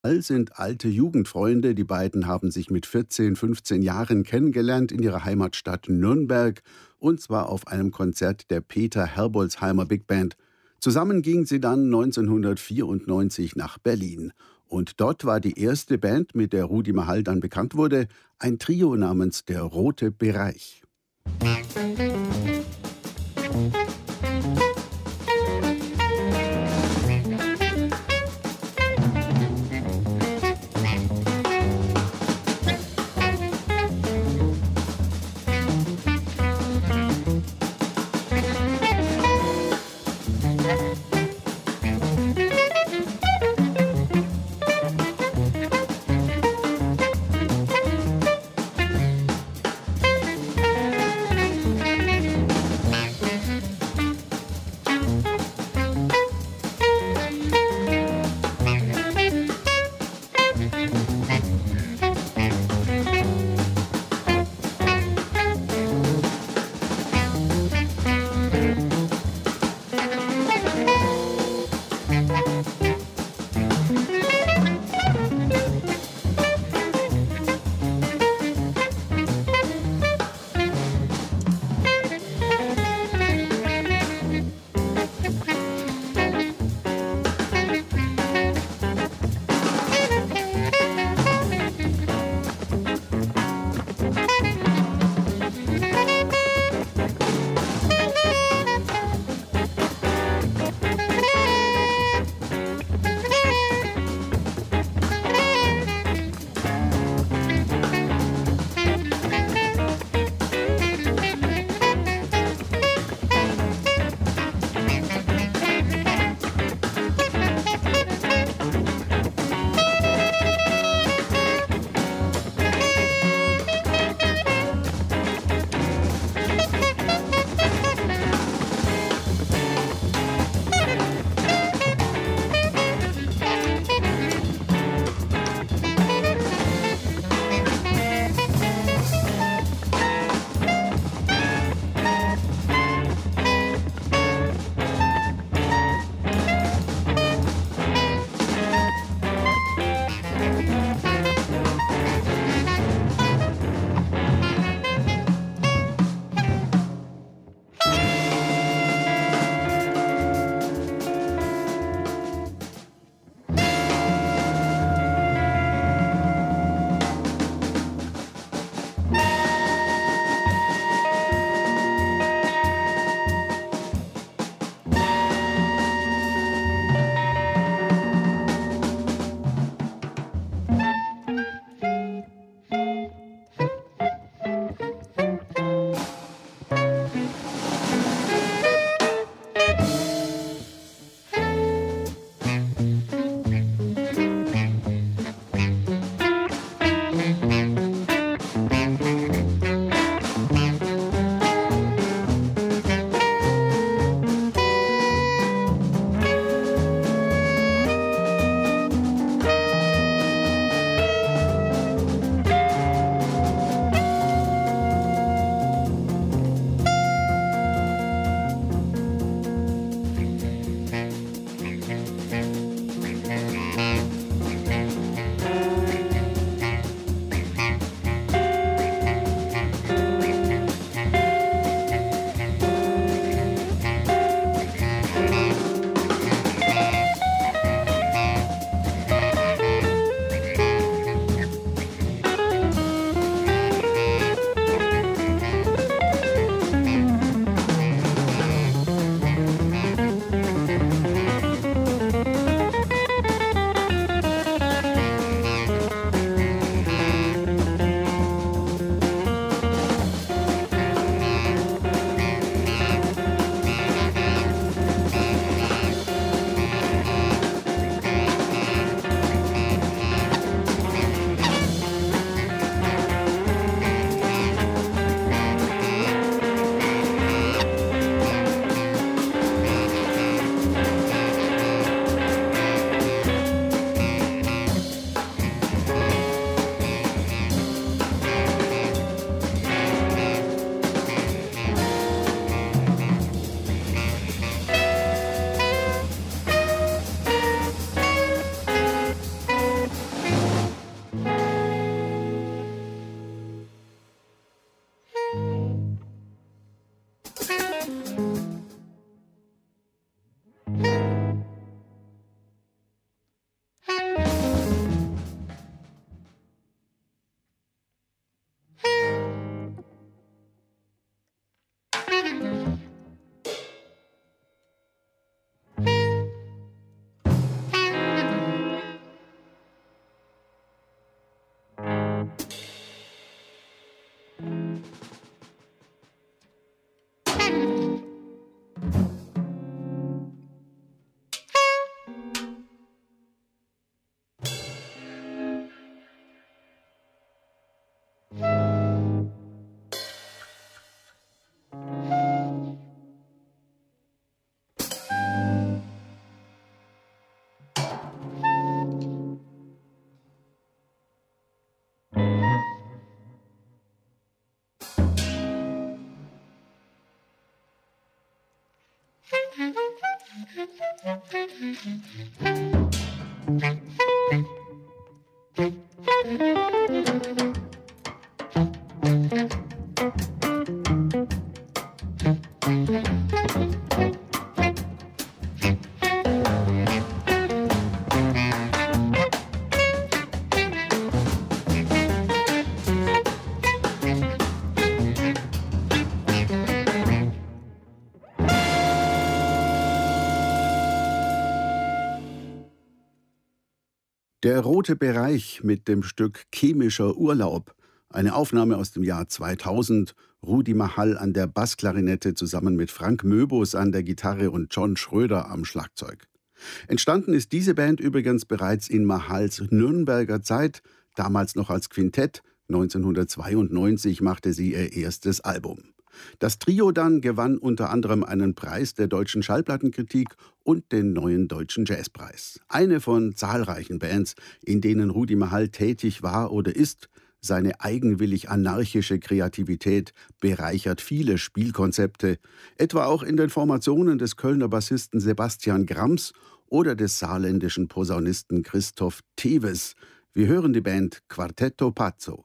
All sind alte Jugendfreunde. Die beiden haben sich mit 14, 15 Jahren kennengelernt in ihrer Heimatstadt Nürnberg, und zwar auf einem Konzert der Peter Herbolzheimer Big Band. Zusammen gingen sie dann 1994 nach Berlin. Und dort war die erste Band, mit der Rudi Mahal dann bekannt wurde, ein Trio namens Der Rote Bereich. Der rote Bereich mit dem Stück Chemischer Urlaub, eine Aufnahme aus dem Jahr 2000, Rudi Mahal an der Bassklarinette zusammen mit Frank Möbus an der Gitarre und John Schröder am Schlagzeug. Entstanden ist diese Band übrigens bereits in Mahals Nürnberger Zeit, damals noch als Quintett. 1992 machte sie ihr erstes Album. Das Trio dann gewann unter anderem einen Preis der Deutschen Schallplattenkritik und den Neuen Deutschen Jazzpreis. Eine von zahlreichen Bands, in denen Rudi Mahal tätig war oder ist. Seine eigenwillig anarchische Kreativität bereichert viele Spielkonzepte, etwa auch in den Formationen des Kölner Bassisten Sebastian Grams oder des saarländischen Posaunisten Christoph Teves. Wir hören die Band Quartetto Pazzo.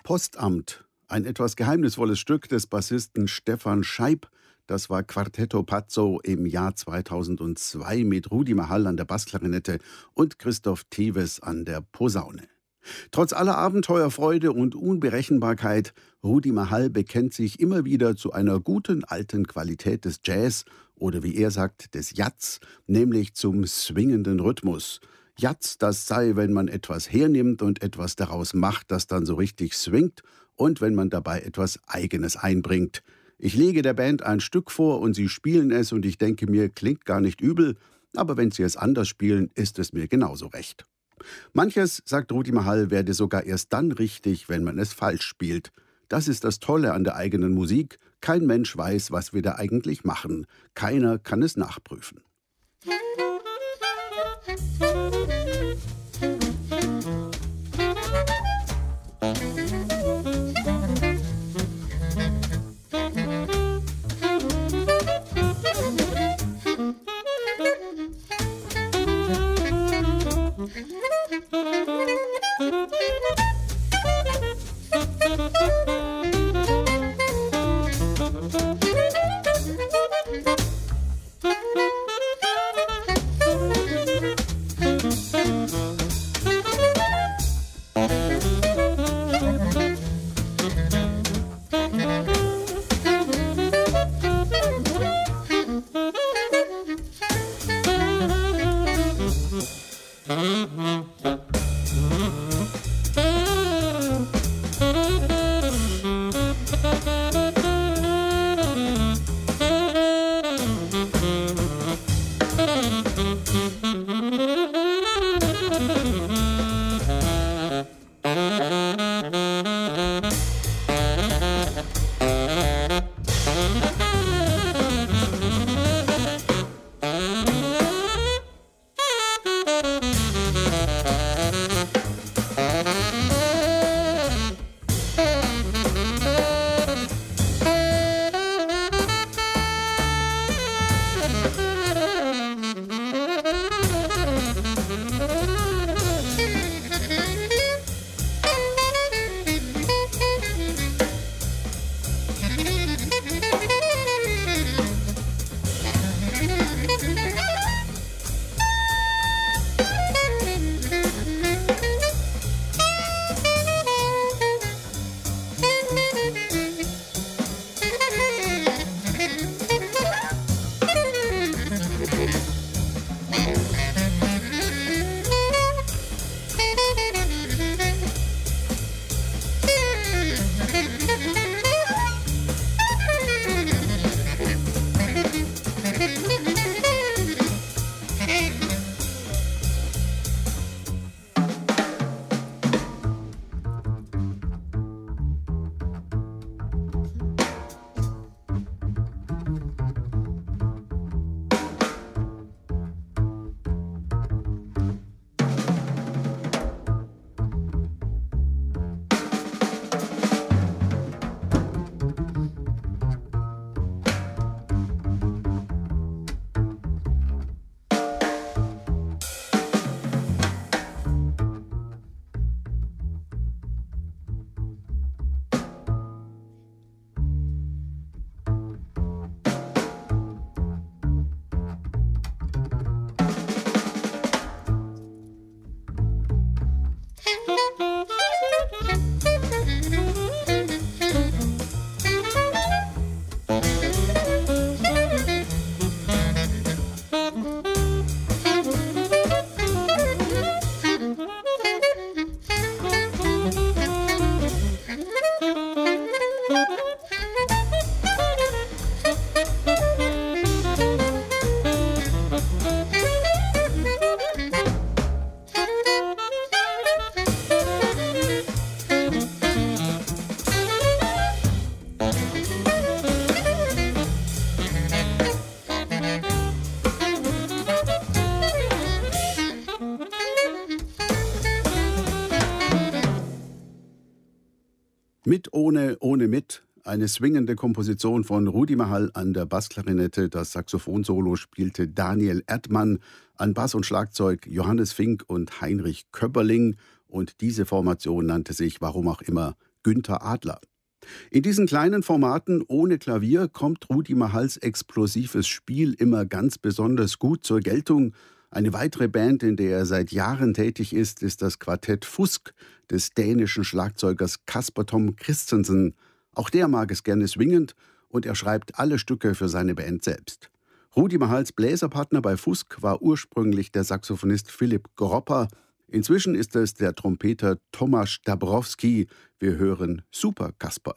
Postamt, ein etwas geheimnisvolles Stück des Bassisten Stefan Scheib. Das war Quartetto Pazzo im Jahr 2002 mit Rudi Mahal an der Bassklarinette und Christoph Teves an der Posaune. Trotz aller Abenteuerfreude und Unberechenbarkeit, Rudi Mahal bekennt sich immer wieder zu einer guten alten Qualität des Jazz oder wie er sagt, des Jazz, nämlich zum swingenden Rhythmus. Jazz, das sei, wenn man etwas hernimmt und etwas daraus macht, das dann so richtig swingt und wenn man dabei etwas Eigenes einbringt. Ich lege der Band ein Stück vor und sie spielen es und ich denke mir, klingt gar nicht übel, aber wenn sie es anders spielen, ist es mir genauso recht. Manches, sagt Rudi Mahal, werde sogar erst dann richtig, wenn man es falsch spielt. Das ist das Tolle an der eigenen Musik. Kein Mensch weiß, was wir da eigentlich machen. Keiner kann es nachprüfen. Mit, ohne mit. Eine swingende Komposition von Rudi Mahal an der Bassklarinette. Das Saxophonsolo spielte Daniel Erdmann. An Bass und Schlagzeug Johannes Fink und Heinrich Köpperling. Und diese Formation nannte sich, warum auch immer, Günther Adler. In diesen kleinen Formaten ohne Klavier kommt Rudi Mahals explosives Spiel immer ganz besonders gut zur Geltung. Eine weitere Band, in der er seit Jahren tätig ist das Quartett Fusk des dänischen Schlagzeugers Kasper Tom Christensen. Auch der mag es gerne swingend und er schreibt alle Stücke für seine Band selbst. Rudi Mahals Bläserpartner bei Fusk war ursprünglich der Saxophonist Philipp Gropper. Inzwischen ist es der Trompeter Tomasz Dabrowski. Wir hören Super Kasper.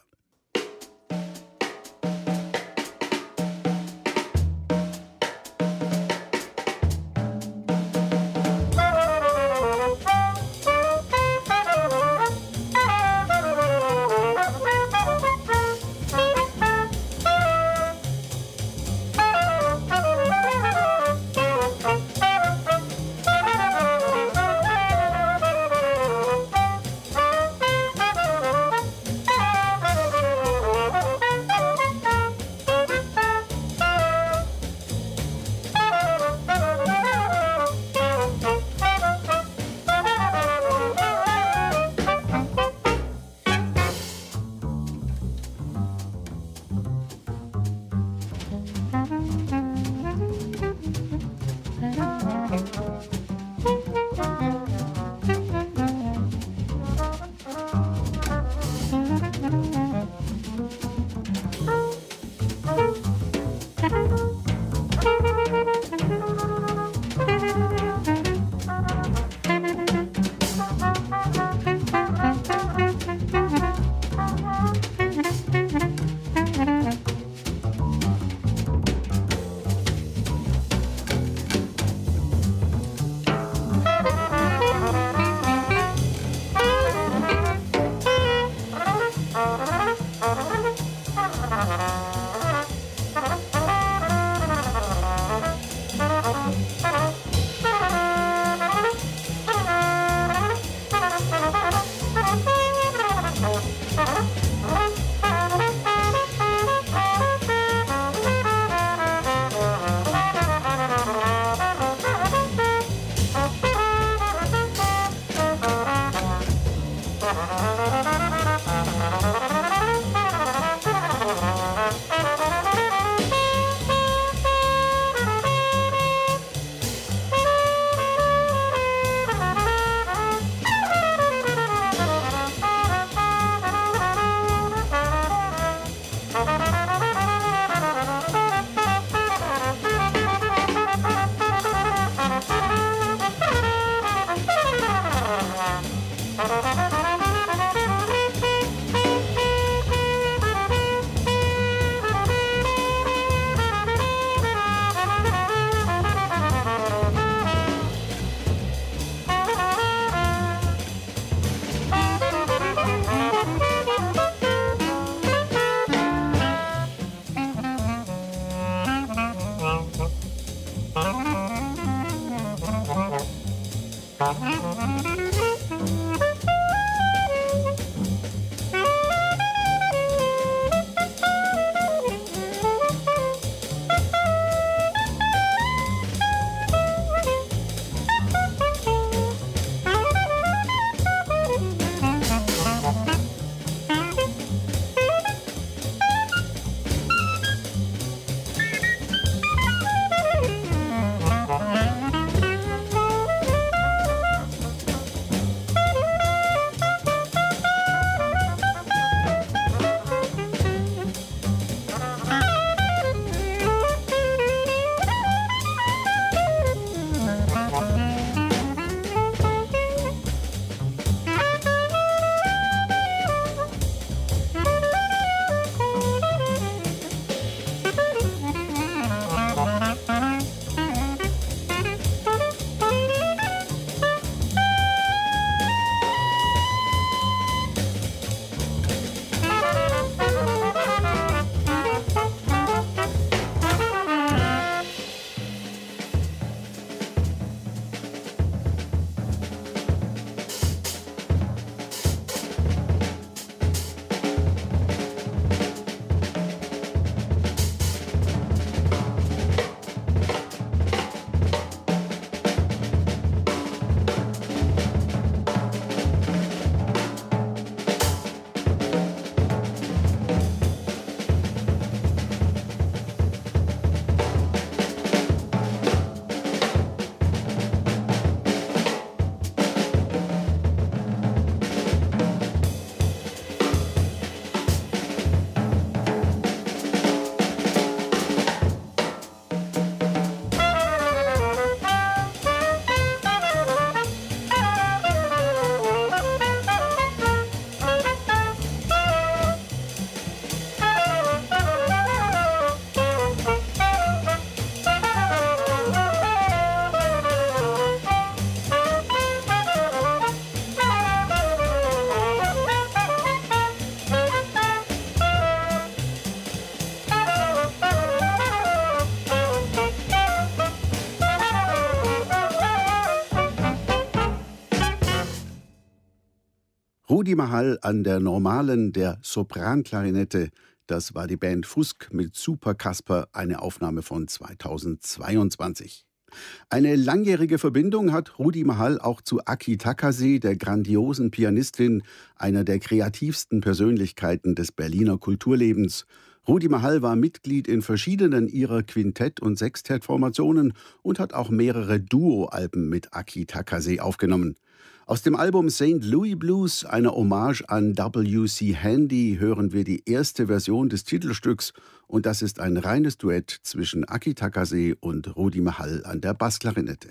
Rudi Mahal an der normalen, der Sopranklarinette. Das war die Band Fusk mit Super Kasper, eine Aufnahme von 2022. Eine langjährige Verbindung hat Rudi Mahal auch zu Aki Takase, der grandiosen Pianistin, einer der kreativsten Persönlichkeiten des Berliner Kulturlebens. Rudi Mahal war Mitglied in verschiedenen ihrer Quintett- und Sextettformationen und hat auch mehrere Duo-Alben mit Aki Takase aufgenommen. Aus dem Album St. Louis Blues, einer Hommage an W.C. Handy, hören wir die erste Version des Titelstücks. Und das ist ein reines Duett zwischen Aki Takase und Rudi Mahal an der Bassklarinette.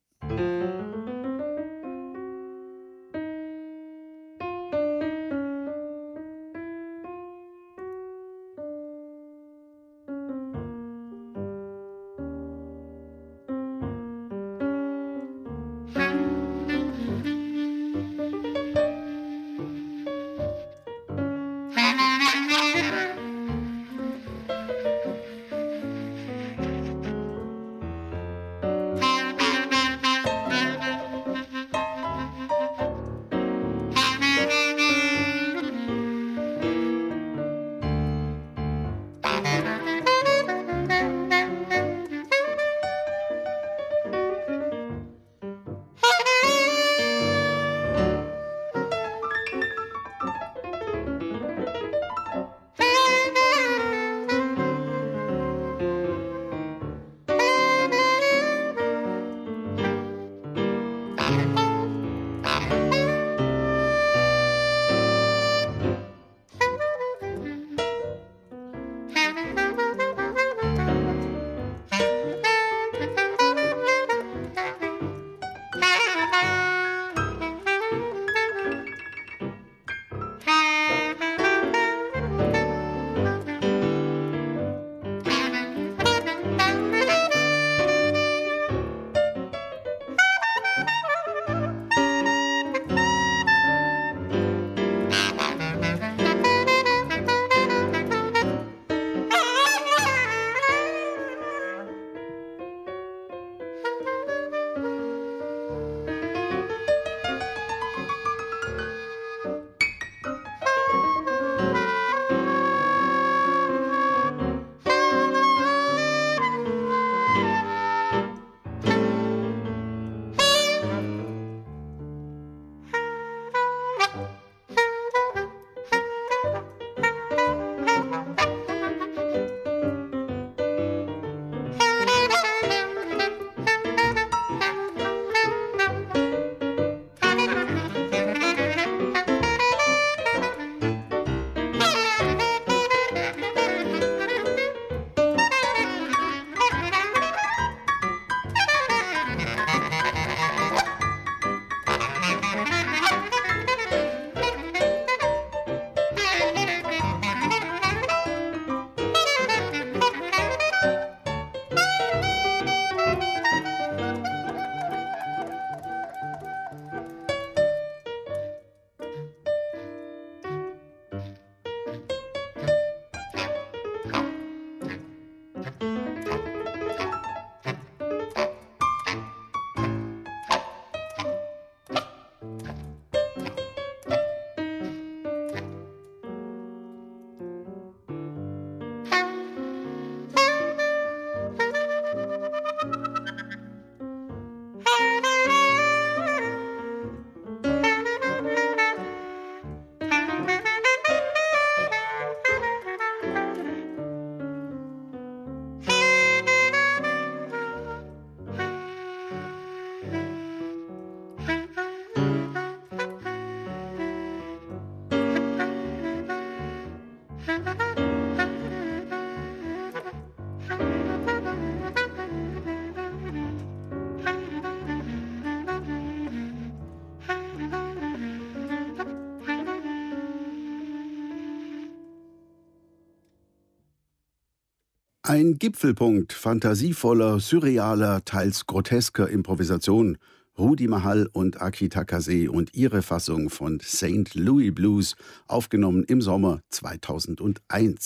Ein Gipfelpunkt fantasievoller, surrealer, teils grotesker Improvisation. Rudi Mahal und Aki Takase und ihre Fassung von St. Louis Blues, aufgenommen im Sommer 2001.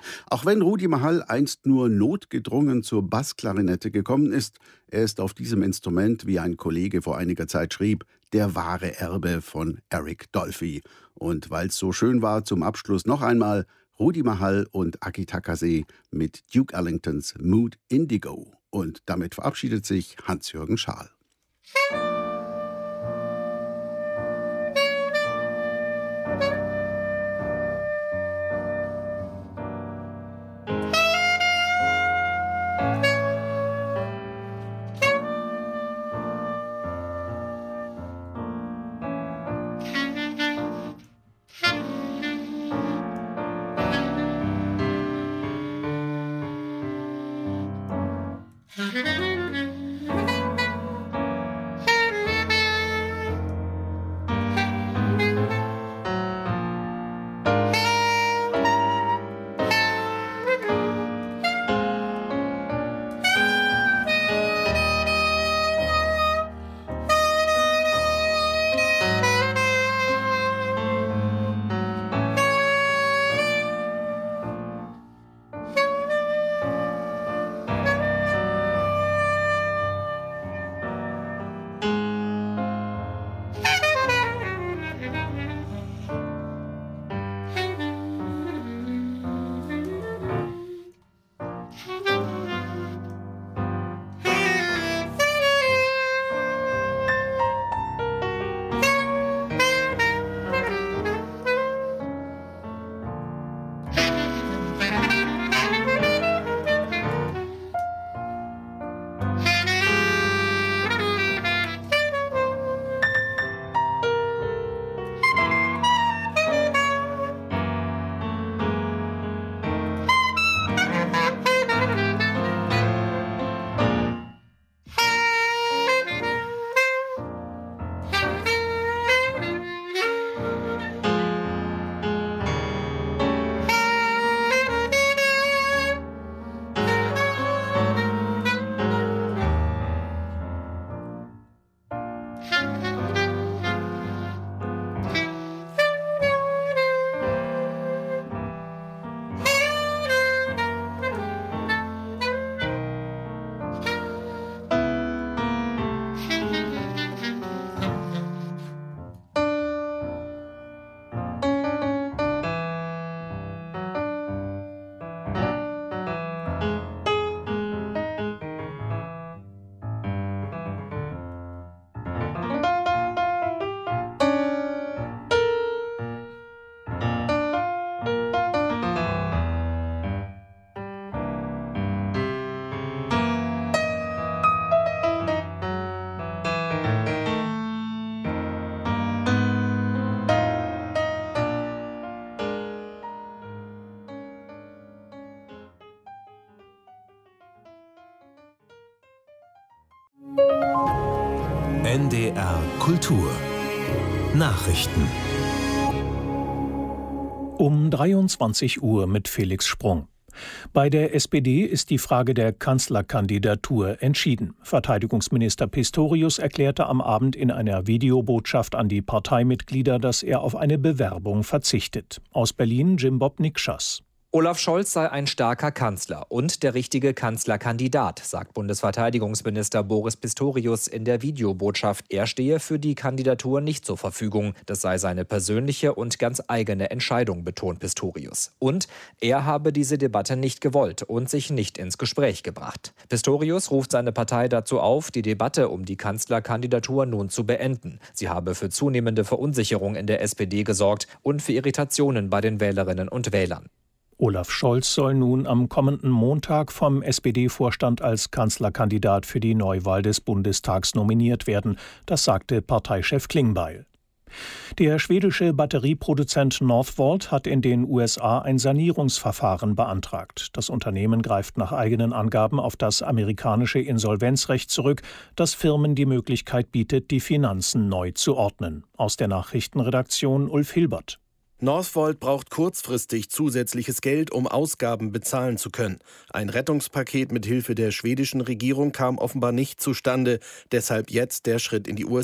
Auch wenn Rudi Mahal einst nur notgedrungen zur Bassklarinette gekommen ist, er ist auf diesem Instrument, wie ein Kollege vor einiger Zeit schrieb, der wahre Erbe von Eric Dolphy. Und weil es so schön war, zum Abschluss noch einmal Rudi Mahal und Aki Takase mit Duke Ellingtons Mood Indigo. Und damit verabschiedet sich Hans-Jürgen Schaal. NDR Kultur Nachrichten um 23 Uhr mit Felix Sprung. Bei der SPD ist die Frage der Kanzlerkandidatur entschieden. Verteidigungsminister Pistorius erklärte am Abend in einer Videobotschaft an die Parteimitglieder, dass er auf eine Bewerbung verzichtet. Aus Berlin Jim-Bob Nikschas. Olaf Scholz sei ein starker Kanzler und der richtige Kanzlerkandidat, sagt Bundesverteidigungsminister Boris Pistorius in der Videobotschaft. Er stehe für die Kandidatur nicht zur Verfügung. Das sei seine persönliche und ganz eigene Entscheidung, betont Pistorius. Und er habe diese Debatte nicht gewollt und sich nicht ins Gespräch gebracht. Pistorius ruft seine Partei dazu auf, die Debatte um die Kanzlerkandidatur nun zu beenden. Sie habe für zunehmende Verunsicherung in der SPD gesorgt und für Irritationen bei den Wählerinnen und Wählern. Olaf Scholz soll nun am kommenden Montag vom SPD-Vorstand als Kanzlerkandidat für die Neuwahl des Bundestags nominiert werden. Das sagte Parteichef Klingbeil. Der schwedische Batterieproduzent Northvolt hat in den USA ein Sanierungsverfahren beantragt. Das Unternehmen greift nach eigenen Angaben auf das amerikanische Insolvenzrecht zurück, das Firmen die Möglichkeit bietet, die Finanzen neu zu ordnen. Aus der Nachrichtenredaktion Ulf Hilbert. Northvolt braucht kurzfristig zusätzliches Geld, um Ausgaben bezahlen zu können. Ein Rettungspaket mit Hilfe der schwedischen Regierung kam offenbar nicht zustande, deshalb jetzt der Schritt in die USA.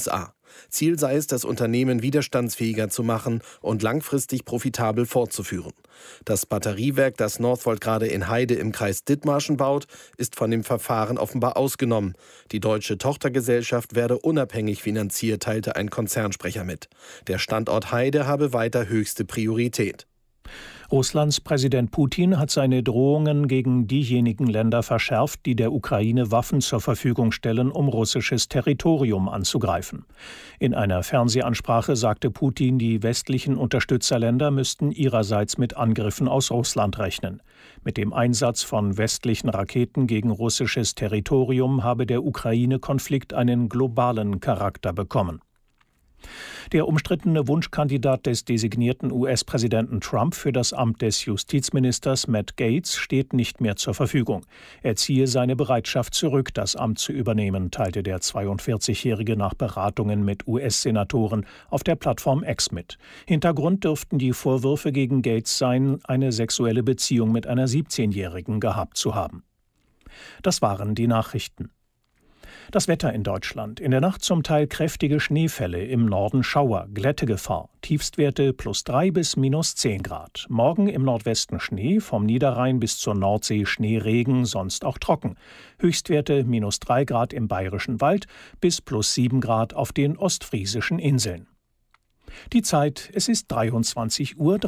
Ziel sei es, das Unternehmen widerstandsfähiger zu machen und langfristig profitabel fortzuführen. Das Batteriewerk, das Northvolt gerade in Heide im Kreis Dithmarschen baut, ist von dem Verfahren offenbar ausgenommen. Die deutsche Tochtergesellschaft werde unabhängig finanziert, teilte ein Konzernsprecher mit. Der Standort Heide habe weiter höchste Priorität. Russlands Präsident Putin hat seine Drohungen gegen diejenigen Länder verschärft, die der Ukraine Waffen zur Verfügung stellen, um russisches Territorium anzugreifen. In einer Fernsehansprache sagte Putin, die westlichen Unterstützerländer müssten ihrerseits mit Angriffen aus Russland rechnen. Mit dem Einsatz von westlichen Raketen gegen russisches Territorium habe der Ukraine-Konflikt einen globalen Charakter bekommen. Der umstrittene Wunschkandidat des designierten US-Präsidenten Trump für das Amt des Justizministers Matt Gaetz steht nicht mehr zur Verfügung. Er ziehe seine Bereitschaft zurück, das Amt zu übernehmen, teilte der 42-Jährige nach Beratungen mit US-Senatoren auf der Plattform X mit. Hintergrund dürften die Vorwürfe gegen Gaetz sein, eine sexuelle Beziehung mit einer 17-Jährigen gehabt zu haben. Das waren die Nachrichten. Das Wetter in Deutschland. In der Nacht zum Teil kräftige Schneefälle, im Norden Schauer, Glättegefahr. Tiefstwerte +3 bis -10 Grad. Morgen im Nordwesten Schnee, vom Niederrhein bis zur Nordsee Schneeregen, sonst auch trocken. Höchstwerte -3 Grad im Bayerischen Wald bis +7 Grad auf den ostfriesischen Inseln. Die Zeit, es ist 23:03 Uhr.